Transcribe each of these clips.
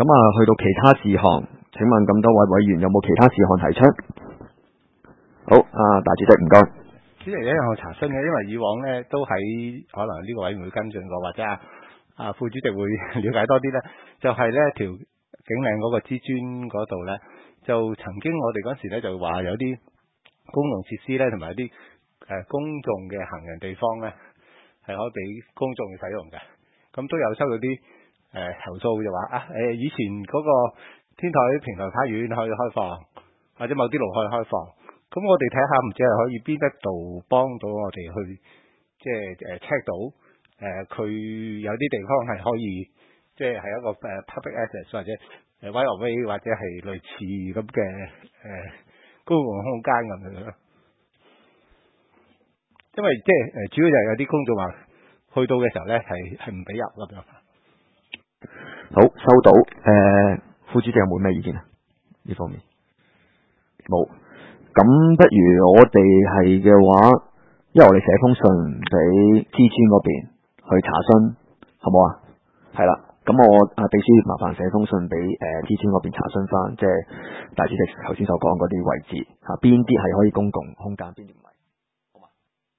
啊，去到其他事項，請問咁多位委員有冇其他事項提出？好，大主席唔該。 主席有一樣查詢嘅，因為以往咧都喺可能呢個委員會跟進過，或者副主席會了解多啲咧，就係咧條景嶺嗰個知專嗰度咧，就曾經我哋嗰時咧就話有啲公共設施咧，同埋一啲公眾嘅行人地方咧，係可以俾公眾使用嘅。咁都有收到啲投訴，就話以前嗰個天台平台花園可以開放，或者某啲路可以開放。咁我哋睇下，唔知係可以邊一度幫到我哋去，即係check 到佢有啲地方係可以，即係一個public access 或者right of way 或者係類似咁嘅公共空間咁樣。因為即係主要就係有啲公眾話去到嘅時候咧係唔俾入咁樣。 好，收到。副主席有冇咩意見啊？呢方面冇。咁不如我哋係嘅話，因為我哋寫封信俾知專嗰邊去查詢，好冇啊？係啦，咁我秘書麻煩寫封信俾知專嗰邊查詢翻，即係大主席頭先所講嗰啲位置邊啲係可以公共空間，邊啲唔係，好嘛？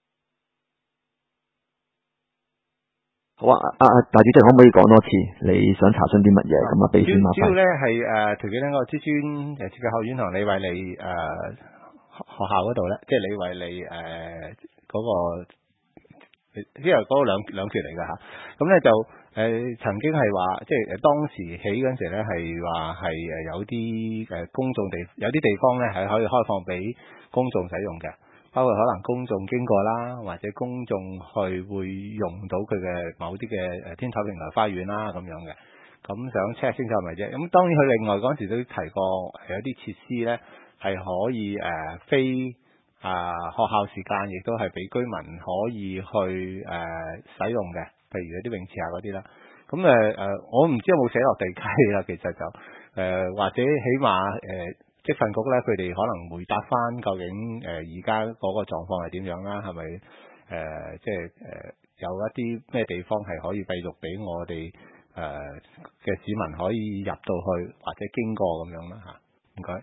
好啊，大主席可唔可以講多次你想查詢啲乜嘢？咁秘書麻煩。 主要咧係條件呢個知專設計學院同李惠利學校嗰度咧，即係李惠利嗰個，因為嗰個兩缺嚟㗎嚇。咁咧就曾經係話，即係當時起嗰陣時咧係話係有啲公眾有啲地方咧係可以開放俾公眾使用嘅，包括可能公眾經過啦，或者公眾去會用到佢嘅某啲嘅天台平台花園啦咁樣嘅。咁想 check 清楚係咪啫？咁當然佢另外嗰陣時都提過有啲設施咧。係可以非學校時間，亦都係俾居民可以去使用嘅，譬如嗰啲泳池嗰啲啦。咁我唔知有冇寫落地契啦，其實就或者起碼職訓局咧，佢哋可能回答翻究竟而家嗰個狀況係點樣啦？係咪即係有一啲咩地方係可以繼續俾我哋嘅市民可以入到去或者經過咁樣啦嚇？唔該。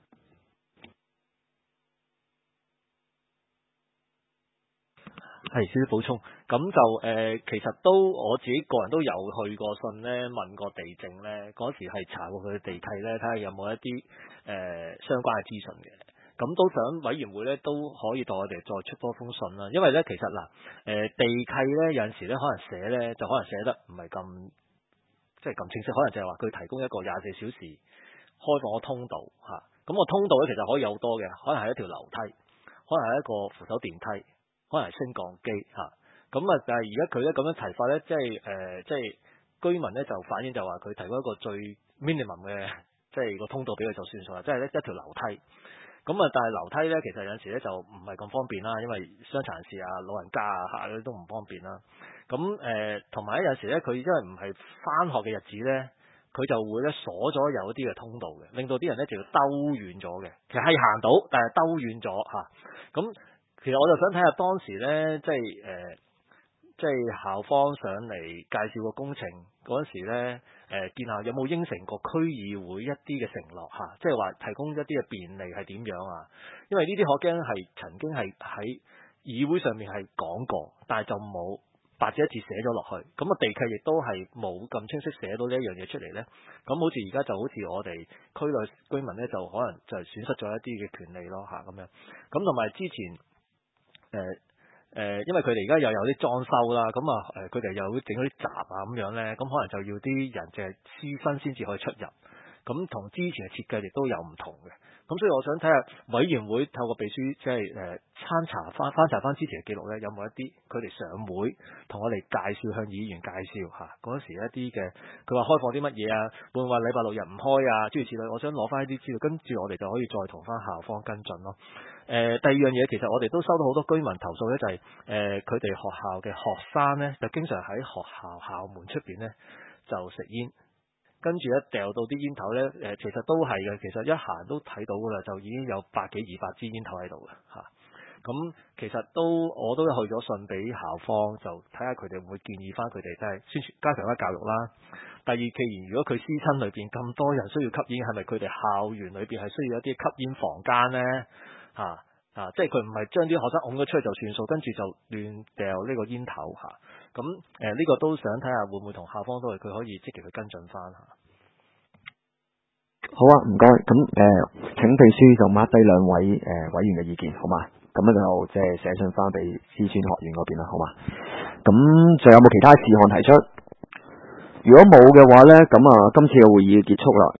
係少少補充，咁就其實都我自己個人都有去過信咧，問過地政咧，嗰時係查過佢嘅地契咧，睇下有冇一啲相關嘅資訊嘅。咁都想委員會咧都可以代我哋再出多封信啦，因為咧其實地契咧有陣時咧可能寫咧就可能寫得唔係咁即係咁清晰，可能就係話佢提供一個24小時開放嘅通道嚇。咁個通道咧其實可以有好多嘅，可能係一條樓梯，可能係一個扶手電梯。可能係升降機嚇，咁但係而家佢咧咁樣提法咧，即係居民咧就反映就話佢提供一個最 minimum 嘅，即係個通道俾佢就算數啦，即係咧一條樓梯。咁但係樓梯咧其實有陣時咧就唔係咁方便啦，因為傷殘人士啊、老人家啊都唔方便啦。咁同埋咧有陣時咧佢因為唔係返學嘅日子咧，佢就會咧鎖咗有一啲嘅通道嘅，令到啲人咧就要兜遠咗嘅。其實係行到，但係兜遠咗嚇。咁其實我就想睇下當時咧，即係校方上嚟介紹個工程嗰陣時咧，見下有冇應承過區議會一啲嘅承諾嚇，即係話提供一啲嘅便利係點樣啊？因為呢啲我驚係曾經係喺議會上面係講過，但係就冇白紙一字寫咗落去。咁地契亦都係冇咁清晰寫到呢一樣嘢出嚟咧。咁好似而家就好似我哋區內居民咧，就可能就係損失咗一啲嘅權利咯嚇咁樣。咁同埋之前。因為佢哋而家又有啲裝修啦，咁佢哋又會整嗰啲閘啊咁樣咧，咁可能就要啲人淨係私身先至可以出入，咁同之前嘅設計亦都有唔同嘅，咁所以我想睇下委員會透過秘書即係翻查翻之前嘅記錄咧，有冇一啲佢哋上會同我哋介紹向議員介紹嚇嗰時一啲嘅，佢話開放啲乜嘢啊，會唔會話禮拜六日唔開啊，諸如此類，我想攞翻呢啲資料，跟住我哋就可以再同翻校方跟進咯。第二樣嘢，其實我哋都收到好多居民投訴咧，就係佢哋學校嘅學生咧，就經常喺學校校門出邊咧就食煙，跟住咧掉到啲煙頭咧，其實都係嘅，其實一行都睇到噶啦，就已經有100幾200支煙頭喺度嘅嚇。 咁其實我都去咗信俾校方，就睇下佢哋會唔會建議翻佢哋即係宣傳加強翻教育啦。第二，既然如果佢師親裏邊咁多人需要吸煙，係咪佢哋校園裏邊係需要一啲吸煙房間呢？即係佢唔係將啲學生拱咗出去就算數，跟住就亂掉呢個煙頭嚇。咁呢個都想睇下會唔會同校方都係佢可以積極去跟進翻嚇。 好啊，唔該。咁請秘書就 mark 低兩位委員嘅意見，好嘛？咁咧就即係寫信翻俾師專學院嗰邊啦，好嘛？咁仲有冇其他事項提出？如果冇嘅話咧，咁今次嘅會議結束啦。